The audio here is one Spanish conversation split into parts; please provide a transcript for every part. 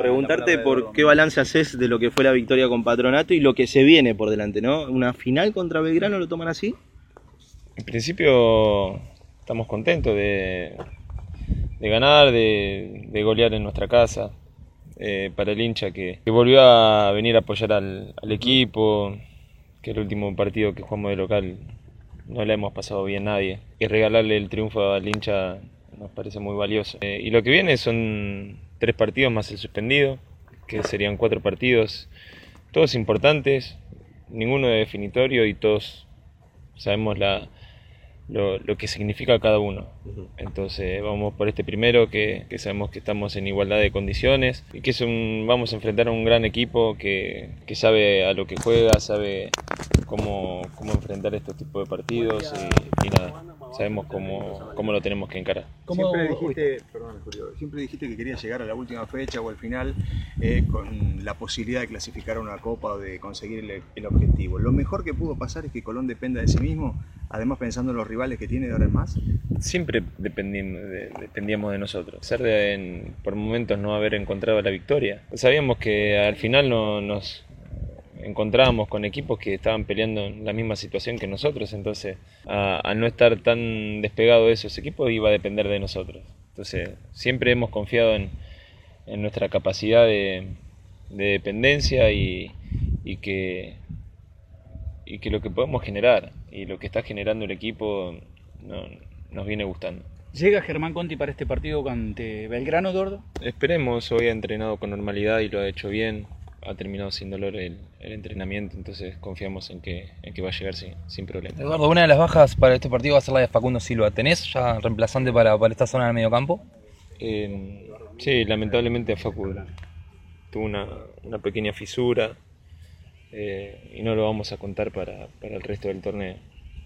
Preguntarte por qué balance haces de lo que fue la victoria con Patronato y lo que se viene por delante, ¿no? ¿Una final contra Belgrano lo toman así? En principio estamos contentos de ganar, de golear en nuestra casa. Para el hincha que volvió a venir a apoyar al equipo, que el último partido que jugamos de local no le hemos pasado bien nadie, y regalarle el triunfo al hincha nos parece muy valioso. Y lo que viene son 3 partidos más el suspendido, que serían 4 partidos, todos importantes, ninguno de definitorio y todos sabemos lo que significa cada uno. Entonces vamos por este primero que sabemos que estamos en igualdad de condiciones y que vamos a enfrentar a un gran equipo que sabe a lo que juega, sabe cómo enfrentar estos tipos de partidos y nada, sabemos cómo lo tenemos que encarar. Siempre dijiste que querías llegar a la última fecha o al final con la posibilidad de clasificar a una copa o de conseguir el objetivo. Lo mejor que pudo pasar es que Colón dependa de sí mismo, además pensando en los rivales que tiene de ahora en más. Siempre dependíamos de nosotros, a pesar de por momentos no haber encontrado la victoria. Sabíamos que al final nos encontrábamos con equipos que estaban peleando en la misma situación que nosotros, entonces al no estar tan despegado de esos equipos iba a depender de nosotros. Entonces siempre hemos confiado en nuestra capacidad de dependencia y que lo que podemos generar y lo que está generando el equipo nos viene gustando. ¿Llega Germán Conti para este partido ante Belgrano, Eduardo? Esperemos, hoy ha entrenado con normalidad y lo ha hecho bien, ha terminado sin dolor el entrenamiento, entonces confiamos en que va a llegar sin problema. Eduardo, una de las bajas para este partido va a ser la de Facundo Silva. ¿Tenés ya reemplazante para esta zona del mediocampo? Sí, lamentablemente Facu tuvo una pequeña fisura y no lo vamos a contar para el resto del torneo.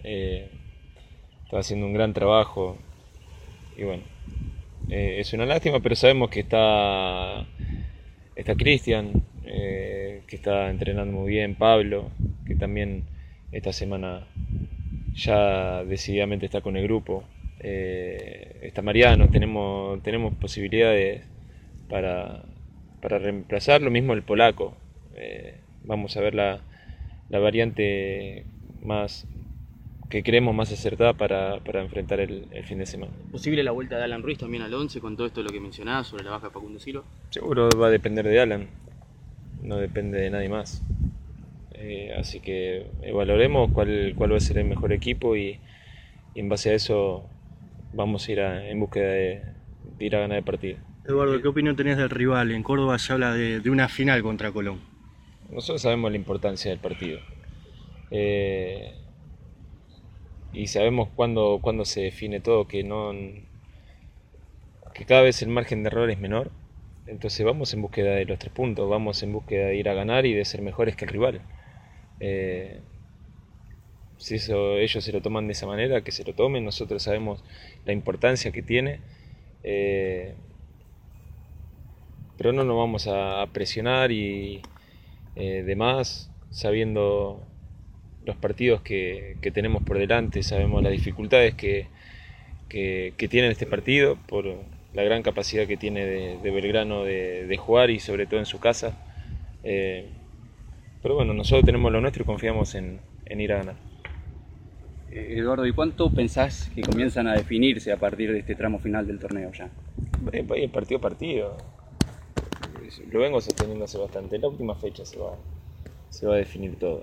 Está haciendo un gran trabajo y bueno, es una lástima, pero sabemos que está Cristian, que está entrenando muy bien, Pablo, que también esta semana ya decididamente está con el grupo, está Mariano, tenemos posibilidades para reemplazar, lo mismo el polaco. Vamos a ver la variante que creemos más acertada para enfrentar el fin de semana. ¿Posible la vuelta de Alan Ruiz también al 11 con todo esto lo que mencionabas sobre la baja de Facundo Silva? Seguro va a depender de Alan, no depende de nadie más. Así que evaluaremos cuál va a ser el mejor equipo y en base a eso vamos a ir en búsqueda de ir a ganar el partido. Eduardo, ¿qué opinión tenés del rival? En Córdoba se habla de una final contra Colón. Nosotros sabemos la importancia del partido y sabemos cuándo se define todo, que cada vez el margen de error es menor. Entonces vamos en búsqueda de los 3 puntos, vamos en búsqueda de ir a ganar y de ser mejores que el rival. Si ellos se lo toman de esa manera, que se lo tomen. Nosotros sabemos la importancia que tiene, pero no nos vamos a presionar y demás, sabiendo los partidos que tenemos por delante, sabemos las dificultades que tiene este partido por la gran capacidad que tiene de Belgrano de jugar y sobre todo en su casa. Pero bueno, nosotros tenemos lo nuestro y confiamos en ir a ganar. Eduardo, ¿y cuánto pensás que comienzan a definirse a partir de este tramo final del torneo ya? Partido a partido. Lo vengo sosteniendo hace bastante. En la última fecha se va a definir todo.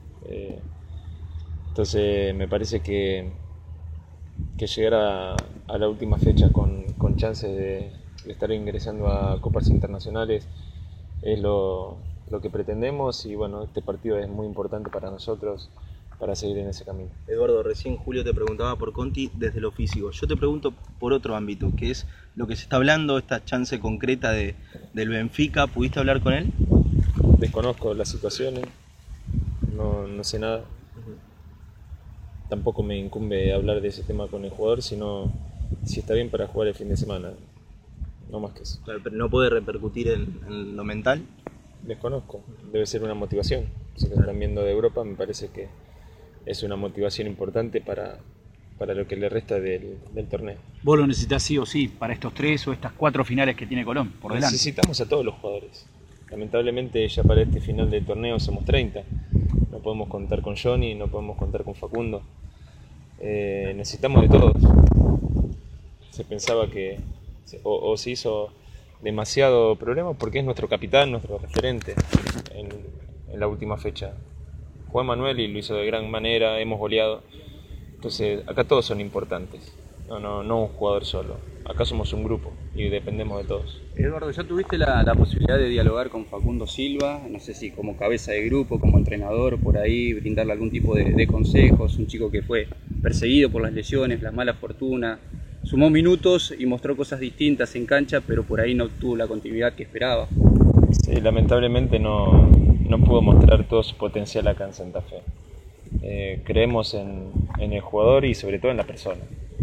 Entonces me parece que llegar a la última fecha con chances de estar ingresando a copas internacionales es lo que pretendemos y bueno, este partido es muy importante para nosotros para seguir en ese camino. Eduardo, recién Julio te preguntaba por Conti desde lo físico. Yo te pregunto por otro ámbito, que es lo que se está hablando, esta chance concreta del Benfica. ¿Pudiste hablar con él? Desconozco las situaciones, no sé nada. Tampoco me incumbe hablar de ese tema con el jugador, sino si está bien para jugar el fin de semana. No más que eso. Claro, pero no puede repercutir en lo mental. Desconozco, debe ser una motivación. Si lo están viendo de Europa, me parece que es una motivación importante para para lo que le resta del torneo. Vos lo necesitas sí o sí para estos 3 o estas 4 finales que tiene Colón por delante. Necesitamos a todos los jugadores. Lamentablemente ya para este final del torneo somos 30. No podemos contar con Johnny, no podemos contar con Facundo. Necesitamos de todos. Se pensaba que o se hizo demasiado problema porque es nuestro capitán, nuestro referente en la última fecha. Juan Manuel y lo hizo de gran manera, hemos goleado. Entonces acá todos son importantes, no un jugador solo. Acá somos un grupo y dependemos de todos. Eduardo, ¿ya tuviste la posibilidad de dialogar con Facundo Silva? No sé si como cabeza de grupo, como entrenador, por ahí, brindarle algún tipo de consejos. Un chico que fue perseguido por las lesiones, la mala fortuna, sumó minutos y mostró cosas distintas en cancha, pero por ahí no tuvo la continuidad que esperaba. Sí, lamentablemente no pudo mostrar todo su potencial acá en Santa Fe. Creemos en el jugador y sobre todo en la persona.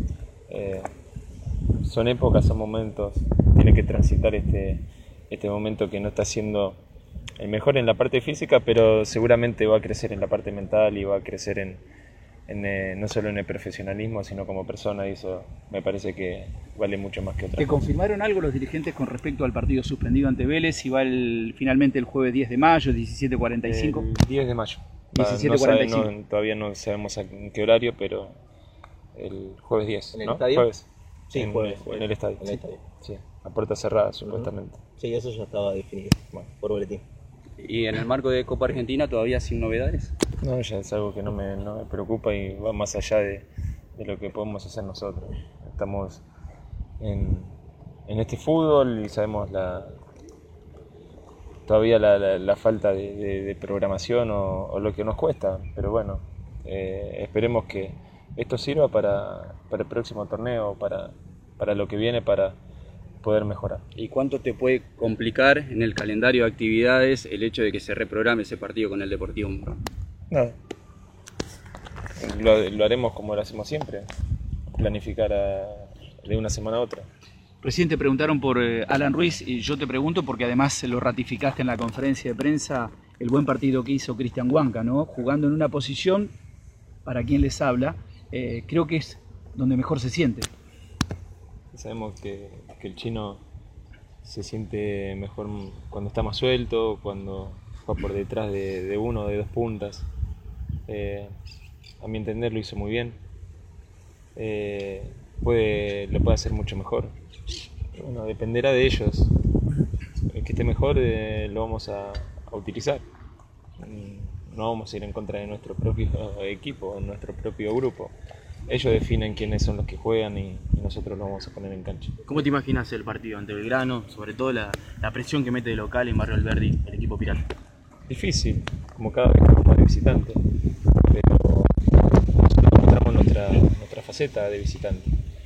Son épocas, son momentos, tiene que transitar este momento que no está siendo el mejor en la parte física, pero seguramente va a crecer en la parte mental y va a crecer no solo en el profesionalismo, sino como persona, y eso me parece que vale mucho más que otra ¿Te cosa. confirmaron algo los dirigentes con respecto al partido suspendido ante Vélez? Si va finalmente el jueves 10 de mayo, 17:45. El 10 de mayo. 17:45. Todavía no sabemos en qué horario, pero el jueves 10, ¿En el ¿no? estadio? Jueves. Sí, jueves. En el estadio. En el estadio. Sí, a puerta cerrada, supuestamente. Sí, eso ya estaba definido por boletín. Y en el marco de Copa Argentina, ¿todavía sin novedades? No, ya es algo que no me preocupa y va más allá de lo que podemos hacer nosotros. Estamos en este fútbol y sabemos todavía la falta de programación o lo que nos cuesta, pero bueno, esperemos que esto sirva para el próximo torneo, para lo que viene, para poder mejorar. ¿Y cuánto te puede complicar en el calendario de actividades el hecho de que se reprograme ese partido con el Deportivo Morón? Nada. Lo haremos como lo hacemos siempre, planificar de una semana a otra. Recién te preguntaron por Alan Ruiz y yo te pregunto porque además lo ratificaste en la conferencia de prensa, el buen partido que hizo Cristian Huanca, ¿no? Jugando en una posición, para quien les habla, creo que es donde mejor se siente. Sabemos que el chino se siente mejor cuando está más suelto, cuando va por detrás de uno o de dos puntas. A mi entender lo hizo muy bien. Lo puede hacer mucho mejor. Bueno, dependerá de ellos. El que esté mejor lo vamos a utilizar. No vamos a ir en contra de nuestro propio equipo, nuestro propio grupo. Ellos definen quiénes son los que juegan y nosotros lo vamos a poner en cancha. ¿Cómo te imaginas el partido ante Belgrano? Sobre todo la presión que mete de local en Barrio Alberdi el equipo pirata. Difícil, como cada vez que vamos de visitante, pero nosotros mostramos nuestra faceta de visitante.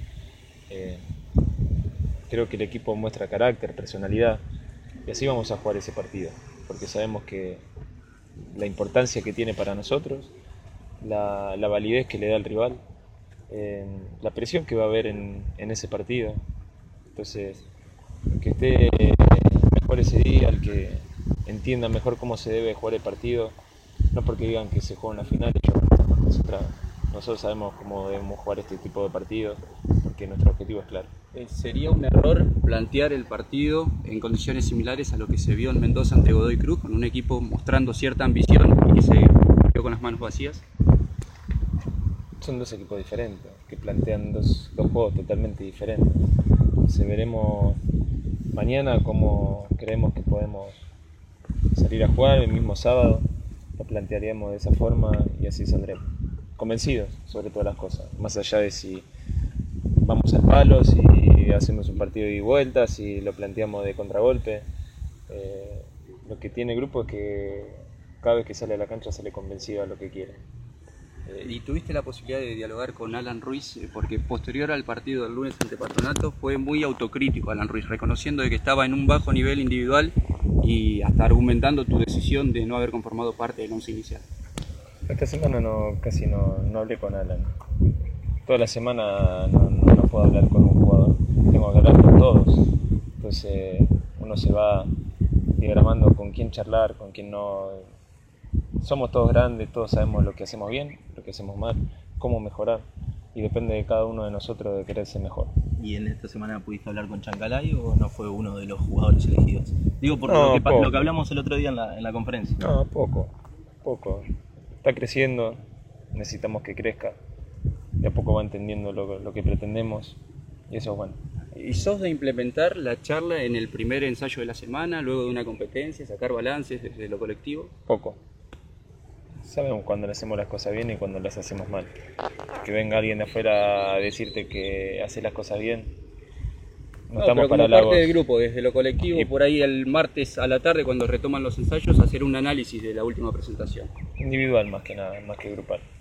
Creo que el equipo muestra carácter, personalidad, y así vamos a jugar ese partido, porque sabemos que la importancia que tiene para nosotros, la validez que le da al rival, la presión que va a haber en ese partido. Entonces, el que esté mejor ese día, el que entienda mejor cómo se debe jugar el partido, no porque digan que se juega una final, nosotros sabemos cómo debemos jugar este tipo de partidos, porque nuestro objetivo es claro. ¿Sería un error plantear el partido en condiciones similares a lo que se vio en Mendoza ante Godoy Cruz, con un equipo mostrando cierta ambición y que se quedó con las manos vacías? Son dos equipos diferentes, que plantean dos juegos totalmente diferentes. Entonces veremos mañana cómo creemos que podemos salir a jugar. El mismo sábado lo plantearíamos de esa forma y así saldremos. Convencidos sobre todas las cosas, más allá de si vamos al palo, si hacemos un partido de ida y vuelta, si lo planteamos de contragolpe. Lo que tiene el grupo es que cada vez que sale a la cancha sale convencido a lo que quiere. ¿Y tuviste la posibilidad de dialogar con Alan Ruiz? Porque posterior al partido del lunes ante Patronato fue muy autocrítico Alan Ruiz, reconociendo de que estaba en un bajo nivel individual y hasta argumentando tu decisión de no haber conformado parte del once inicial. Esta semana casi no hablé con Alan. Toda la semana no puedo hablar con un jugador, tengo que hablar con todos. Entonces uno se va diagramando con quién charlar, con quién no. Somos todos grandes, todos sabemos lo que hacemos bien, lo que hacemos mal, cómo mejorar. y depende de cada uno de nosotros de querer ser mejor. ¿Y en esta semana pudiste hablar con Chancalay o no fue uno de los jugadores elegidos? Digo, por No, lo que hablamos el otro día en la conferencia. No, poco. Está creciendo, necesitamos que crezca. De a poco va entendiendo lo que pretendemos y eso es bueno. ¿Y sos de implementar la charla en el primer ensayo de la semana, luego de una competencia, sacar balances desde lo colectivo? Poco. Sabemos cuando le hacemos las cosas bien y cuando las hacemos mal. Que venga alguien de afuera a decirte que hace las cosas bien, no estamos pero para como parte halagos. del grupo, desde lo colectivo, Y- por ahí el martes a la tarde cuando retoman los ensayos, hacer un análisis de la última presentación. Individual más que nada, más que grupal.